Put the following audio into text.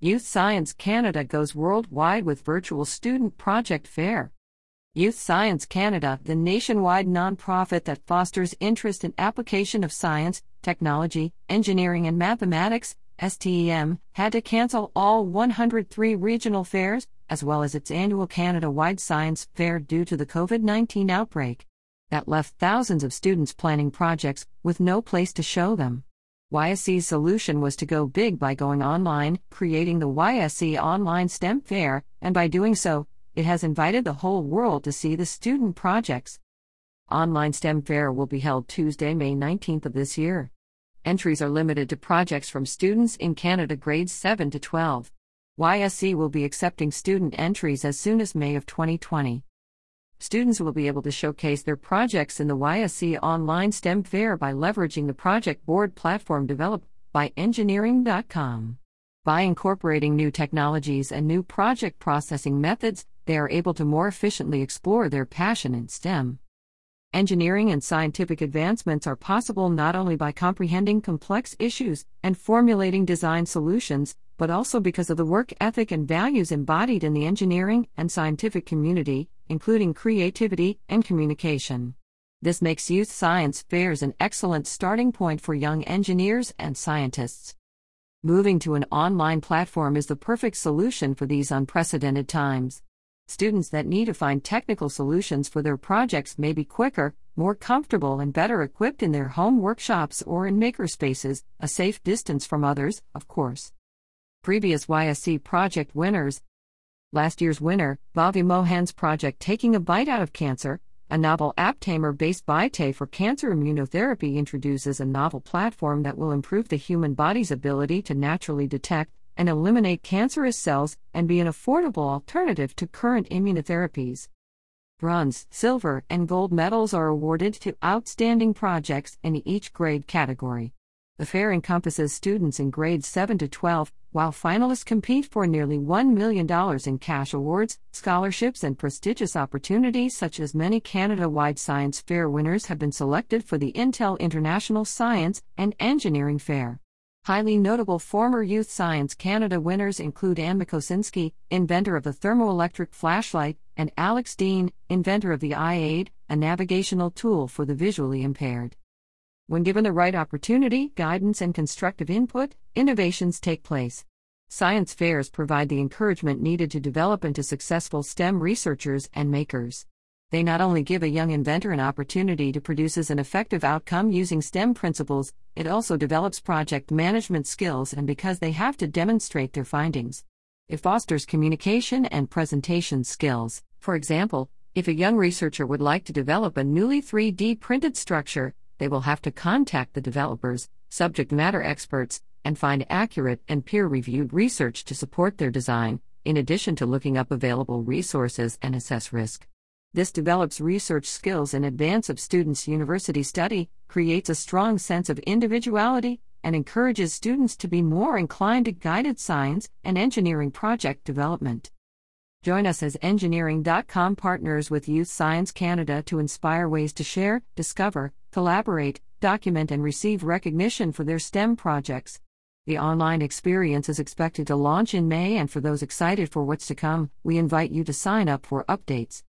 Youth Science Canada goes worldwide with virtual student project fair. Youth Science Canada, the nationwide nonprofit that fosters interest in application of science, technology, engineering and mathematics, STEM, had to cancel all 103 regional fairs, as well as its annual Canada-wide science fair due to the COVID-19 outbreak. That left thousands of students planning projects with no place to show them. YSC's solution was to go big by going online, creating the YSC Online STEM Fair, and by doing so, it has invited the whole world to see the student projects. Online STEM Fair will be held Tuesday, May 19th of this year. Entries are limited to projects from students in Canada grades 7 to 12. YSC will be accepting student entries as soon as May of 2020. Students will be able to showcase their projects in the YSC Online STEM Fair by leveraging the project board platform developed by Engineering.com. By incorporating new technologies and new project processing methods, they are able to more efficiently explore their passion in STEM. Engineering and scientific advancements are possible not only by comprehending complex issues and formulating design solutions, but also because of the work ethic and values embodied in the engineering and scientific community, including creativity and communication. This makes youth science fairs an excellent starting point for young engineers and scientists. Moving to an online platform is the perfect solution for these unprecedented times. Students that need to find technical solutions for their projects may be quicker, more comfortable and better equipped in their home workshops or in makerspaces, a safe distance from others, of course. Previous YSC project winners. Last year's winner, Bhavi Mohan's project Taking a Bite Out of Cancer, a novel aptamer-based BiTE for cancer immunotherapy, introduces a novel platform that will improve the human body's ability to naturally detect and eliminate cancerous cells and be an affordable alternative to current immunotherapies. Bronze, silver, and gold medals are awarded to outstanding projects in each grade category. The fair encompasses students in grades 7 to 12, while finalists compete for nearly $1 million in cash awards, scholarships, and prestigious opportunities, such as many Canada-wide science fair winners have been selected for the Intel International Science and Engineering Fair. Highly notable former Youth Science Canada winners include Anne Kosinski, inventor of the thermoelectric flashlight, and Alex Dean, inventor of the iAid, a navigational tool for the visually impaired. When given the right opportunity, guidance, and constructive input, innovations take place. Science fairs provide the encouragement needed to develop into successful STEM researchers and makers. They not only give a young inventor an opportunity to produce an effective outcome using STEM principles, it also develops project management skills, and because they have to demonstrate their findings, it fosters communication and presentation skills. For example, if a young researcher would like to develop a newly 3D printed structure, they will have to contact the developers, subject matter experts, and find accurate and peer-reviewed research to support their design, in addition to looking up available resources and assess risk. This develops research skills in advance of students' university study, creates a strong sense of individuality, and encourages students to be more inclined to guided science and engineering project development. Join us as Engineering.com partners with Youth Science Canada to inspire ways to share, discover, collaborate, document, and receive recognition for their STEM projects. The online experience is expected to launch in May, and for those excited for what's to come, we invite you to sign up for updates.